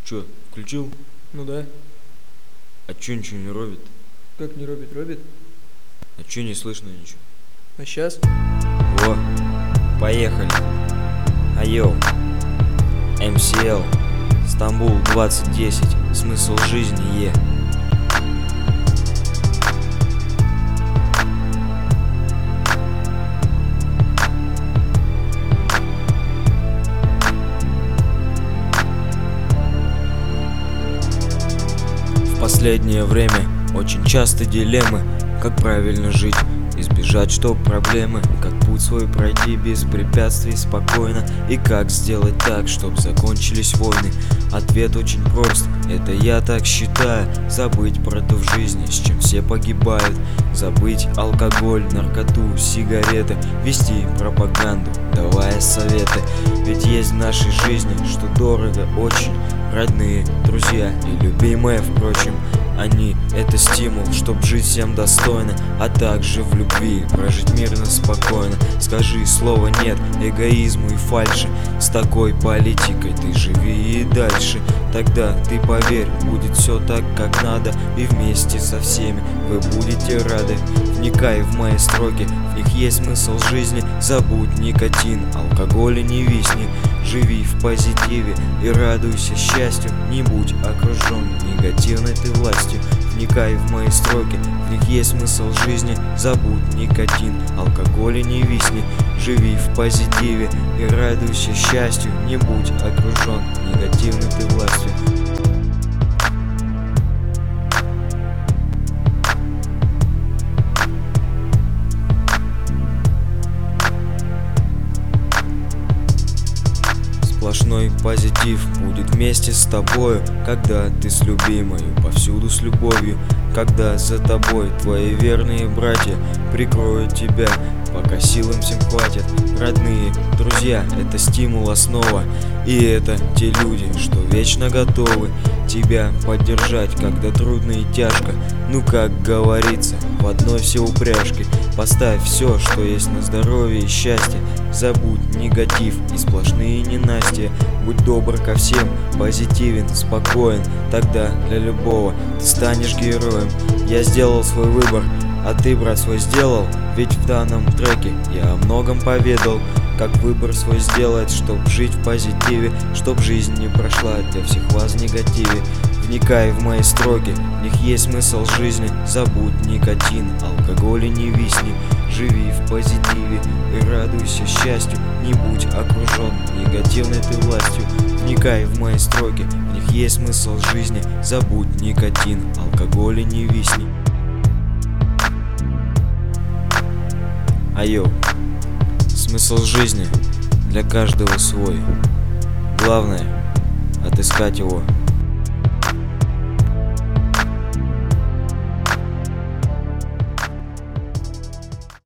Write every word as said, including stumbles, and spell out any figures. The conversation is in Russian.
Чё, включил? Ну да. А чё ничего не робит? Как не робит, робит? А чё не слышно ничего? А сейчас? Во, поехали. Айоу, эм си эл, Стамбул двадцать десять, смысл жизни, е. В последнее время очень часто дилеммы, как правильно жить, избежать чтоб проблемы, как путь свой пройти без препятствий спокойно, и как сделать так, чтоб закончились войны. Ответ очень прост, это я так считаю: забыть про то в жизни, с чем все погибают, забыть алкоголь, наркоту, сигареты, вести пропаганду, давая советы. Ведь есть в нашей жизни, что дорого очень, родные, друзья и любимые, впрочем. Они — это стимул, чтоб жить всем достойно, а также в любви прожить мирно, спокойно. Скажи слово нет эгоизму и фальши, с такой политикой ты живи и дальше. Тогда ты поверь, будет все так, как надо, и вместе со всеми вы будете рады. Вникай в мои строки, в них есть смысл жизни. Забудь никотин, алкоголь и не висни. Живи в позитиве и радуйся счастью, не будь окружен негативной ты властью. Вникай в мои строки, в них есть смысл жизни. Забудь никотин, алкоголь и не висни. Живи в позитиве и радуйся счастью, не будь окружен негативной ты властью. Сплошной позитив будет вместе с тобою, когда ты с любимою, повсюду с любовью. Когда за тобой твои верные братья прикроют тебя, пока силам всем хватит. Родные, друзья — это стимул, основа. И это те люди, что вечно готовы тебя поддержать, когда трудно и тяжко. Ну, как говорится, в одной все упряжки. Поставь все, что есть на здоровье и счастье. Забудь негатив и сплошные ненастья. Будь добр ко всем, позитивен, спокоен. Тогда для любого ты станешь героем. Я сделал свой выбор, а ты, брат, свой сделал? Ведь в данном треке я о многом поведал. Как выбор свой сделать, чтоб жить в позитиве, чтоб жизнь не прошла для всех вас в негативе. Вникай в мои строки, в них есть смысл жизни. Забудь никотин, алкоголь и не висни. Живи в позитиве и радуйся счастью, не будь окружен негативной ты властью. Вникай в мои строки, в них есть смысл жизни. Забудь никотин, алкоголь и не висни. Айо, смысл жизни для каждого свой. Главное — отыскать его